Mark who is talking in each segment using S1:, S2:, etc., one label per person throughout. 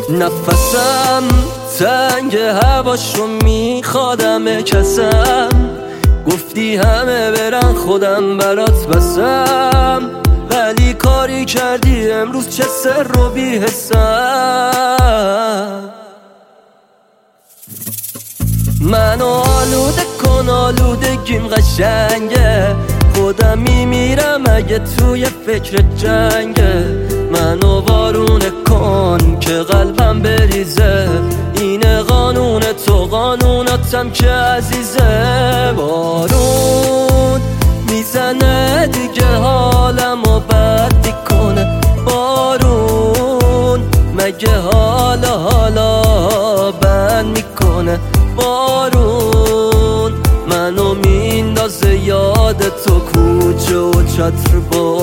S1: نفسم تنگ هواشو میخوادم کسم، گفتی همه برن خودم برات بسم، ولی کاری کردی امروز چه سر و بی‌حسم. منو آلوده کن آلودگیم قشنگه، خودم میمیرم اگه توی فکر جنگه. منو وارونه کن که قلبم بریزه، اینه قانون تو قانوناتم که عزیزه. بارون میزنه دیگه حالمو بد میکنه، بارون مگه حالا بند میکنه. بارون منو میندازه یاد تو کوچه و چتر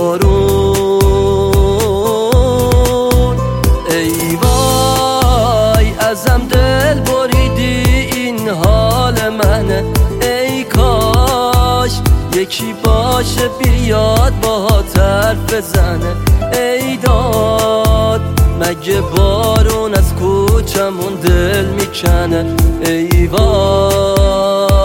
S1: بارون. ای وای ازم دل بریدی این حال منه، ای کاش یکی باشه بیاد باهات حرف بزنه. ای داد مگه بارون از کوچمون دل میکنه. ای وای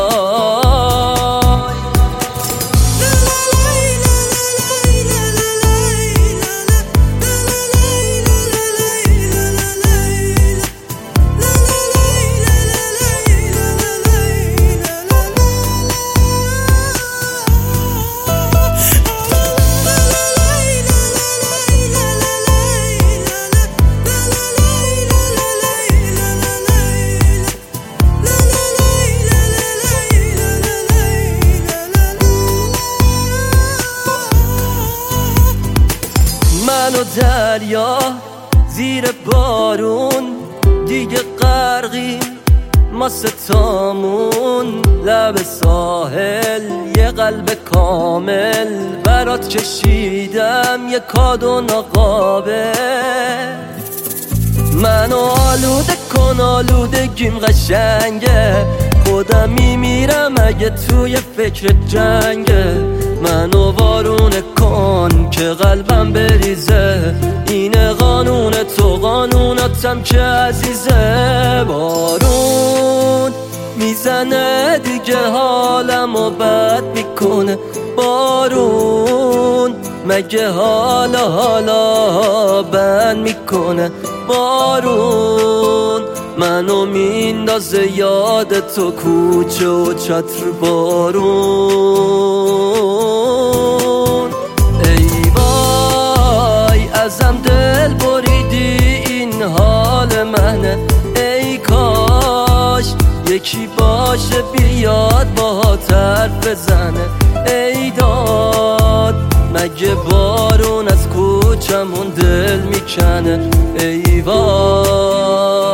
S1: من و دریا زیر بارون دیگه غرقیم ما ستامون، لب ساحل یه قلب کامل برات کشیدم یه کادو ناقابل. منو آلوده کن آلودگیم قشنگه، خودم میمیرم اگه توی فکر جنگه. منو وارونه کن که قلبم بریزه، اینه قانون تو قانوناتم که عزیزه. بارون میزنه دیگه حالمو بد میکنه، بارون مگه حالا بند میکنه. بارون منو میندازه یاد تو کوچه و چتر بارون. ای وای ازم دل بریدی این حال منه، ای کاش یکی باشه بیاد باهات حرف بزنه. ای داد مگه بارون از کوچمون دل میکنه. ای وای